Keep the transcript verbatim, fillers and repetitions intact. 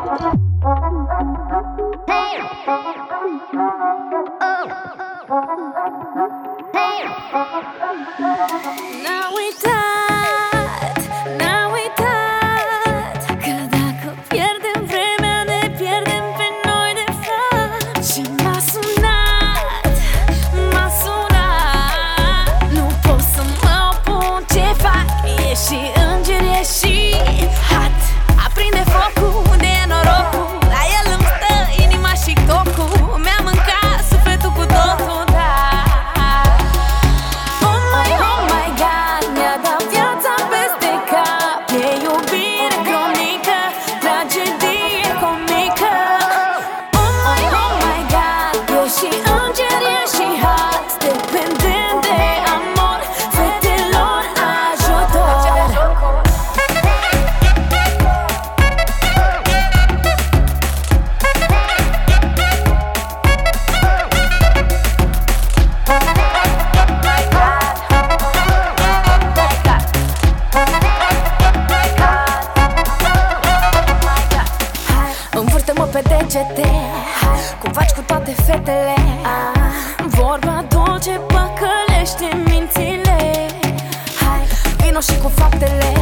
N-a uitat, n-a uitat că dacă pierdem vremea, ne pierdem pe noi de fapt. Și m-a sunat, m-a sunat. Nu pot să mă opun, ce fac? E și înger, e și hat. Aprinde focul, unde e norocul? La el îmi stă inima și tocul. Mi-a mâncat sufletul cu totul, da. Învârte-mă pe degete, cum faci cu toate fetele. Vorba dulce păcălește mințile. Hai, vino și cu faptele.